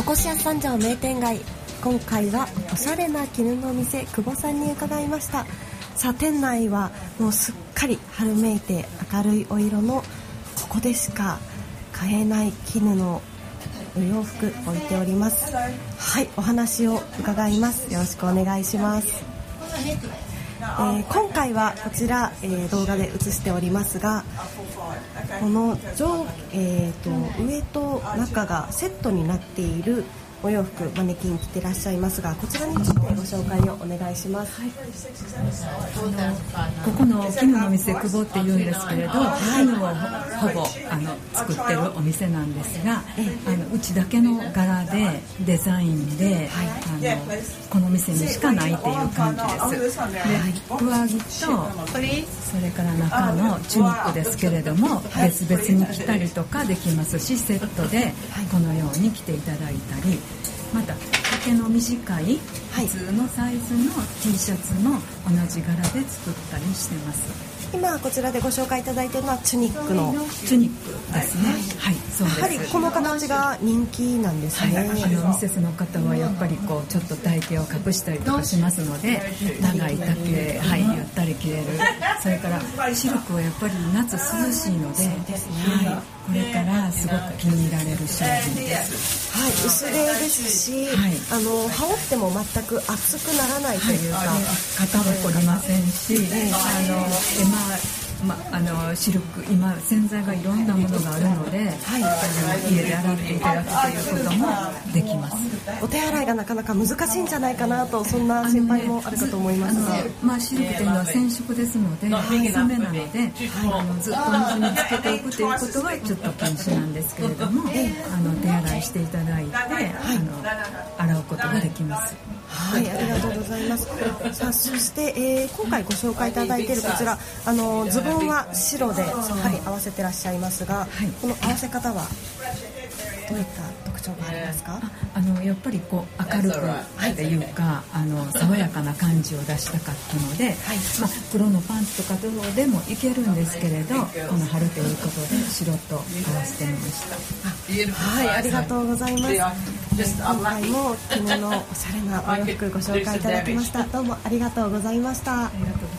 コシア三条名店街、今回はおしゃれな絹の店久保さんに伺いました。さあ店内はもうすっかり春めいて明るいお色のここでしか買えない絹のお洋服置いております。はい、お話を伺います。よろしくお願いします。今回はこちら、動画で映しておりますが、この上と中がセットになっているお洋服マネキン着てらっしゃいますが、こちらについてご紹介をお願いします。はい、 ここの絹の店久保っていうんですけれど、絹をほぼ作ってるお店なんですが、うちだけの柄でデザインで、この店にしかないっていう感じです。で、上着とそれから中のチュニックですけれども、別々に着たりとかできますし、セットでこのように着ていただいたり、また丈の短い普通のサイズの T シャツも同じ柄で作ったりしてます。 今こちらでご紹介いただいているのはチュニックのチュニックですね。はい、そうです。 やはりこの形が人気なんですね。 ミセスの方はやっぱりこうちょっと体型を隠したりとかしますので、長い丈、ゆったり着れる。それからシルクはやっぱり夏涼しいので、これからすごく気に入られる商品です。 はい、薄手ですし、羽織っても全く熱くならないというか、 肩も凝りませんし、シルク、今洗剤がいろんなものがあるので、家で洗っていただくということもできます。 お手洗いがなかなか難しいんじゃないかなと、そんな心配もあるかと思いますが、 シルクというのは染色ですので、藍染めなので、ずっと水につけておくということはちょっと禁止なんですけれども、手洗いしていただいて、洗うことができます。 はい、ありがとうございます。さあ、そして、今回ご紹介いただいているこちら、ズボンは白でしっかり合わせてらっしゃいますが、この合わせ方はどういった特徴がありますか？ やっぱりこう明るくっていうか、爽やかな感じを出したかったので、黒のパンツとかでもいけるんですけれど、この春ということで白と合わせてみました。 はい、ありがとうございます。今回も絹のおしゃれなお洋服ご紹介いただきました。どうもありがとうございました。 ありがとうございました。